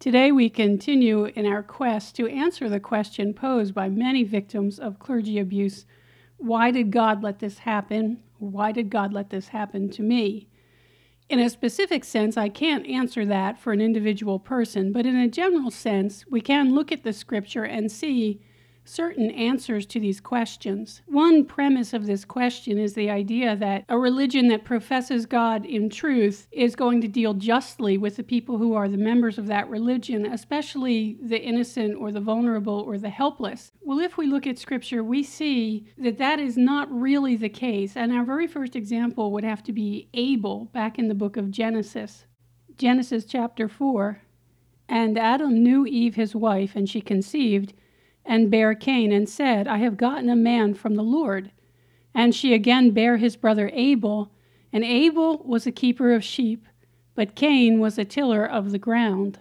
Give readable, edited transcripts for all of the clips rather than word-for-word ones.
Today we continue in our quest to answer the question posed by many victims of clergy abuse: why did God let this happen? Why did God let this happen to me? In a specific sense, I can't answer that for an individual person, but in a general sense, we can look at the scripture and see certain answers to these questions. One premise of this question is the idea that a religion that professes God in truth is going to deal justly with the people who are the members of that religion, especially the innocent or the vulnerable or the helpless. Well, if we look at scripture, we see that that is not really the case. And our very first example would have to be Abel back in the book of Genesis. Genesis chapter 4. And Adam knew Eve his wife, and she conceived, and bare Cain, and said, I have gotten a man from the Lord. And she again bare his brother Abel, and Abel was a keeper of sheep, but Cain was a tiller of the ground.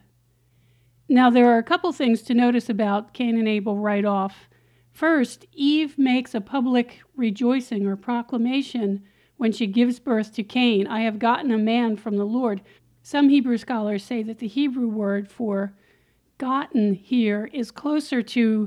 Now there are a couple things to notice about Cain and Abel right off. First, Eve makes a public rejoicing or proclamation when she gives birth to Cain. I have gotten a man from the Lord. Some Hebrew scholars say that the Hebrew word for gotten here is closer to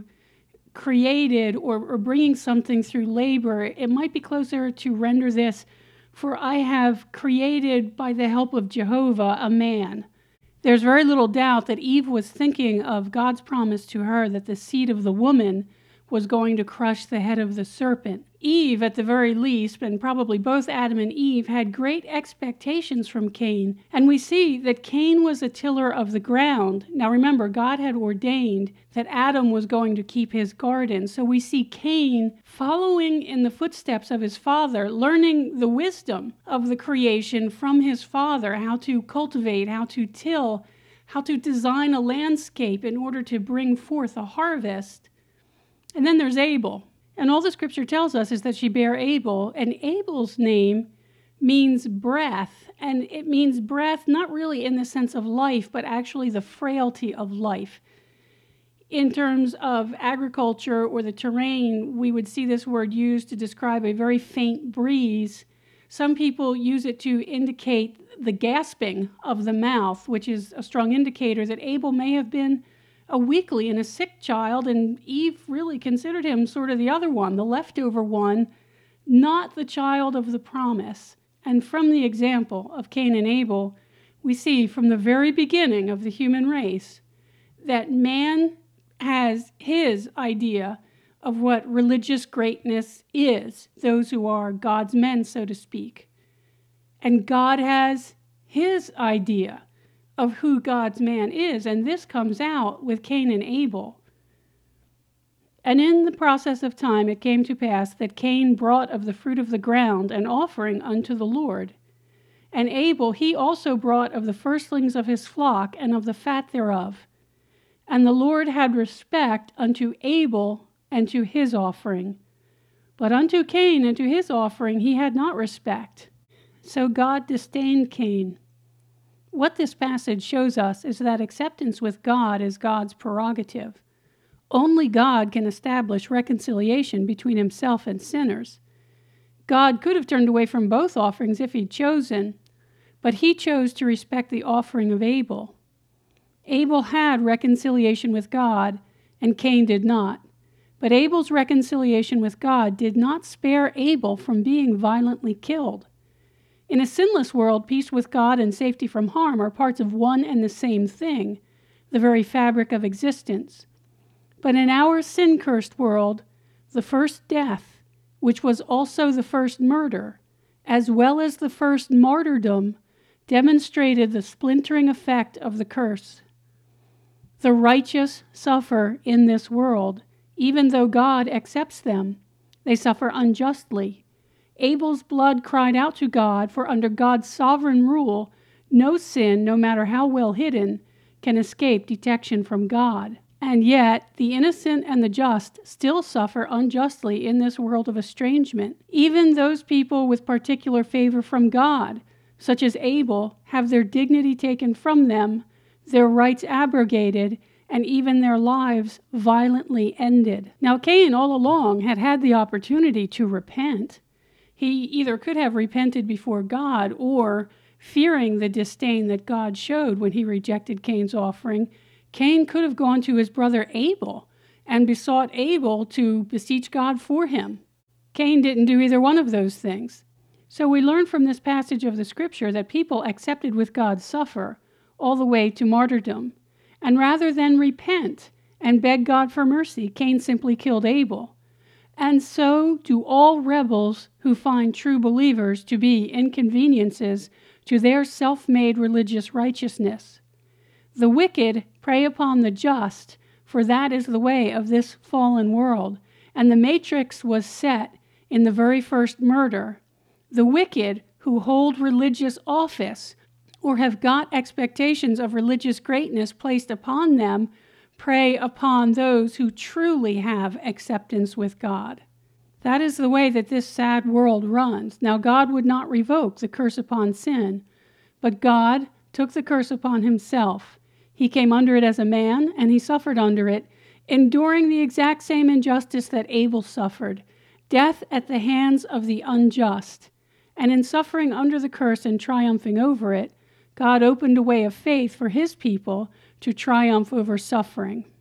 created or bringing something through labor. It might be closer to render this, for I have created by the help of Jehovah a man. There's very little doubt that Eve was thinking of God's promise to her that the seed of the woman was going to crush the head of the serpent. Eve, at the very least, and probably both Adam and Eve, had great expectations from Cain. And we see that Cain was a tiller of the ground. Now remember, God had ordained that Adam was going to keep his garden. So we see Cain following in the footsteps of his father, learning the wisdom of the creation from his father, how to cultivate, how to till, how to design a landscape in order to bring forth a harvest. And then there's Abel. And all the scripture tells us is that she bare Abel, and Abel's name means breath. And it means breath not really in the sense of life, but actually the frailty of life. In terms of agriculture or the terrain, we would see this word used to describe a very faint breeze. Some people use it to indicate the gasping of the mouth, which is a strong indicator that Abel may have been a weakly and a sick child, and Eve really considered him sort of the other one, the leftover one, not the child of the promise. And from the example of Cain and Abel, we see from the very beginning of the human race that man has his idea of what religious greatness is, those who are God's men, so to speak. And God has his idea of who God's man is, and this comes out with Cain and Abel. And in the process of time it came to pass that Cain brought of the fruit of the ground an offering unto the Lord. And Abel he also brought of the firstlings of his flock and of the fat thereof. And the Lord had respect unto Abel and to his offering. But unto Cain and to his offering he had not respect. So God disdained Cain. What this passage shows us is that acceptance with God is God's prerogative. Only God can establish reconciliation between himself and sinners. God could have turned away from both offerings if he'd chosen, but he chose to respect the offering of Abel. Abel had reconciliation with God, and Cain did not. But Abel's reconciliation with God did not spare Abel from being violently killed. In a sinless world, peace with God and safety from harm are parts of one and the same thing, the very fabric of existence. But in our sin-cursed world, the first death, which was also the first murder, as well as the first martyrdom, demonstrated the splintering effect of the curse. The righteous suffer in this world, even though God accepts them. They suffer unjustly. Abel's blood cried out to God, for under God's sovereign rule, no sin, no matter how well hidden, can escape detection from God. And yet, the innocent and the just still suffer unjustly in this world of estrangement. Even those people with particular favor from God, such as Abel, have their dignity taken from them, their rights abrogated, and even their lives violently ended. Now, Cain all along had the opportunity to repent. He either could have repented before God, or, fearing the disdain that God showed when he rejected Cain's offering, Cain could have gone to his brother Abel and besought Abel to beseech God for him. Cain didn't do either one of those things. So we learn from this passage of the scripture that people accepted with God suffer all the way to martyrdom. And rather than repent and beg God for mercy, Cain simply killed Abel. And so do all rebels who find true believers to be inconveniences to their self-made religious righteousness. The wicked prey upon the just, for that is the way of this fallen world, and the matrix was set in the very first murder. The wicked who hold religious office or have got expectations of religious greatness placed upon them prey upon those who truly have acceptance with God. That is the way that this sad world runs. Now, God would not revoke the curse upon sin, but God took the curse upon himself. He came under it as a man, and he suffered under it, enduring the exact same injustice that Abel suffered, death at the hands of the unjust. And in suffering under the curse and triumphing over it, God opened a way of faith for his people to triumph over suffering.